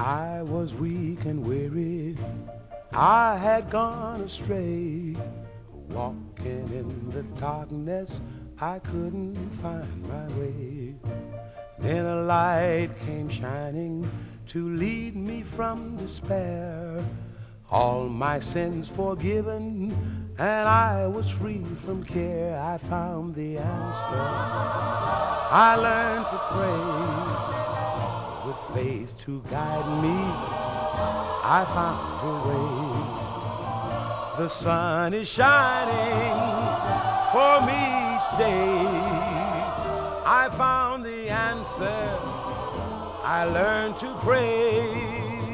I was weak and weary, I had gone astray. Walking in the darkness, I couldn't find my way. Then a light came shining to lead me from despair. All my sins forgiven, and I was free from care. I found the answer. I learned to pray with faith to guide me. I found a way. The sun is shining for me each day. I found the answer. I learned to pray.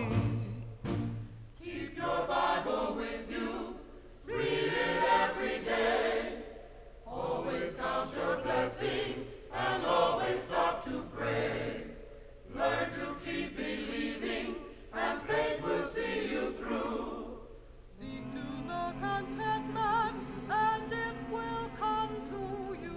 Keep your Bible with you. Read it every day. Always count your blessings and always stop to pray. Learn to keep believing and faith will see you through. Seek to know contentment and it will come to you.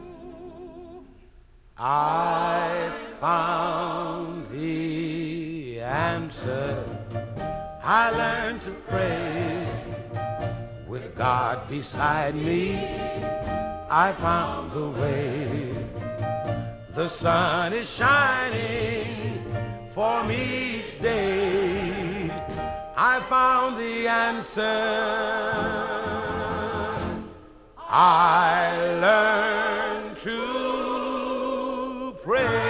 I found the answer. I learned to pray with God beside me. I found the way. The sun is shining for me each day. I found the answer. I learned to pray.